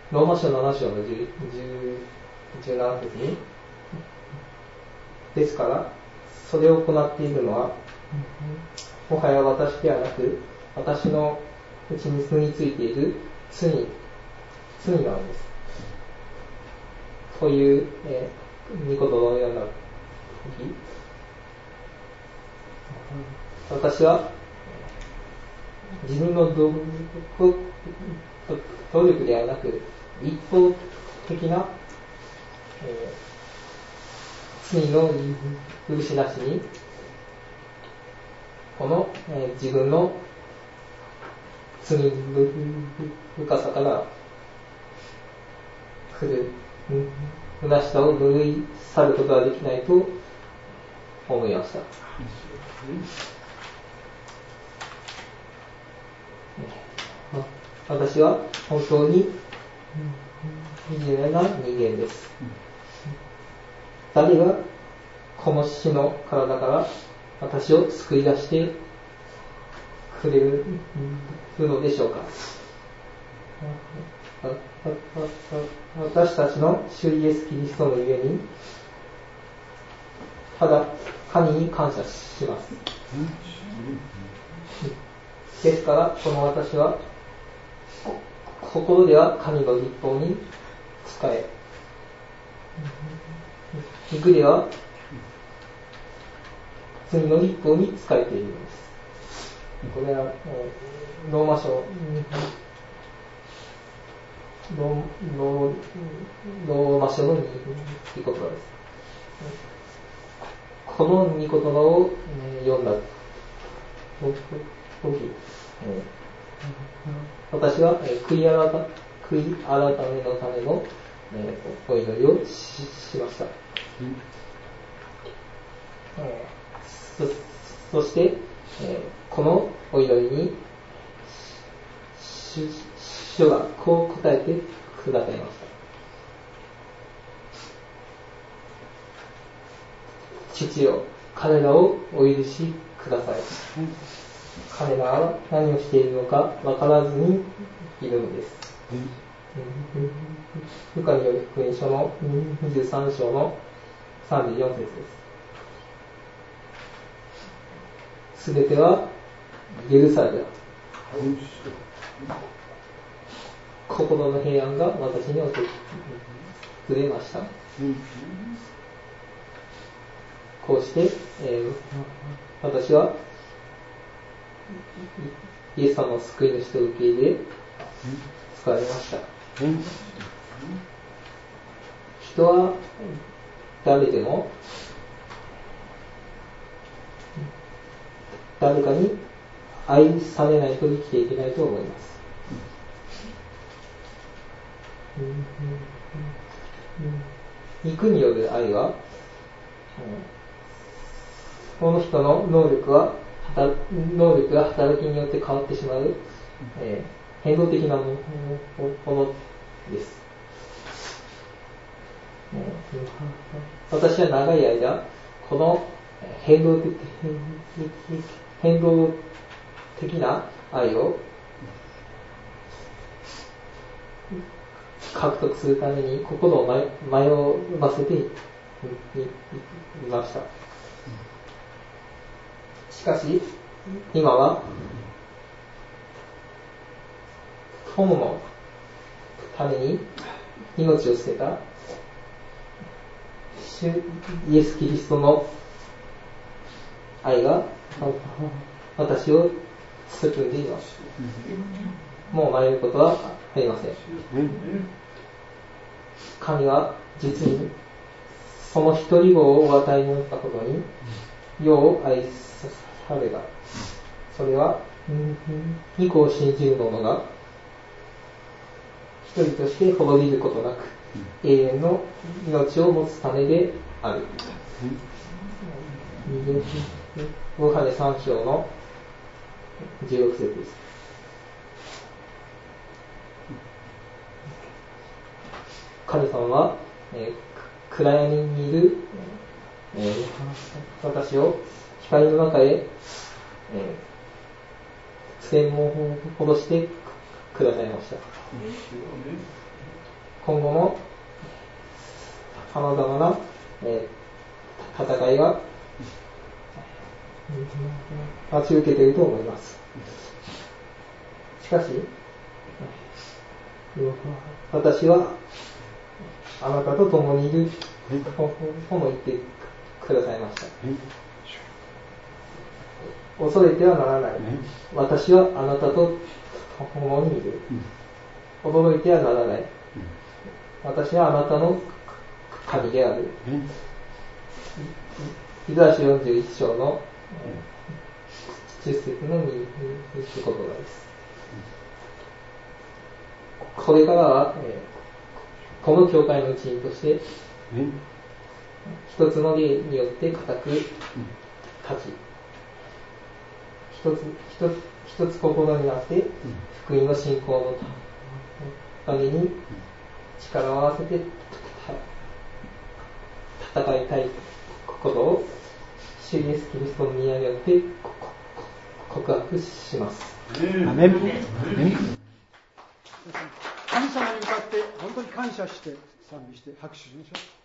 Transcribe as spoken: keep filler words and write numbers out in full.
ローマ書なな章のじゅう、じゅうなな節に、ですからそれを行っているのはもはや私ではなく私のうちに住み着いている罪罪なのです。という、えー、御言葉を読んだ時、私は自分の努力ではなく一方的な、えー、罪の許しなしにこの、えー、自分の罪深さから来る虚しさを拭い去ることができないと思いました。私は本当に惨めな人間です。誰がこの死の体から私を救い出してくれるのでしょうか。私たちの主イエス・キリストのゆえにただ神に感謝します。ですからこの私は心では神の律法に仕え、肉では罪の律法に仕えているのです。これはローマ書ローローローマ書の御言葉です。この御言葉を読んだ時、私は悔い改め、悔い改めのためのお祈りを し, しました。そ, そしてこのお祈りに主がこう答えてくださいました。父よ、彼らをお許しください。彼らは何をしているのか分からずにいるのです。ルカによる福音書のにじゅうさん章のさんじゅうよん節です。すべては許された。心の平安が私に訪れました。こうして、えー、私はイエス様の救い主と受け入れ救われました。人は誰でも誰かに愛されないと生きていけないと思います。肉による愛はこの人の能力は能力が働きによって変わってしまう、えー、変動的なものです。私は長い間この変動的、変動的な愛を獲得するために心を迷わせていました。しかし今は友のために命を捨てた主イエス・キリストの愛が私を包んでいます。もう迷うことはありません。神は実にその一人子をお与えになったことに世を愛された。それは御子を信じる者が一人として滅びることなく永遠の命を持つためである。ヨハネさん章のじゅうろく節です。神様は、えー、暗闇にいる、えー、私を光の中へ、えー、苦戦をほどしてくださいました。今後も様々な、えー、戦いが待ち受けていると思います。しかし、私はあなたと共にいるとも言ってくださいました。恐れてはならない。私はあなたと共にいる。驚いてはならない。私はあなたの神である。イザヤ書よんじゅういち章のじゅっ節のに言葉です。これからは、えー、この教会の一員として、一つの例によって固く立ち、一つ、一つ、一つ心になって、福音の信仰のために力を合わせて戦いたいことを、主イエスキリストの宮によって告白します。 アメン。神様に向かって本当に感謝して賛美して拍手しましょう。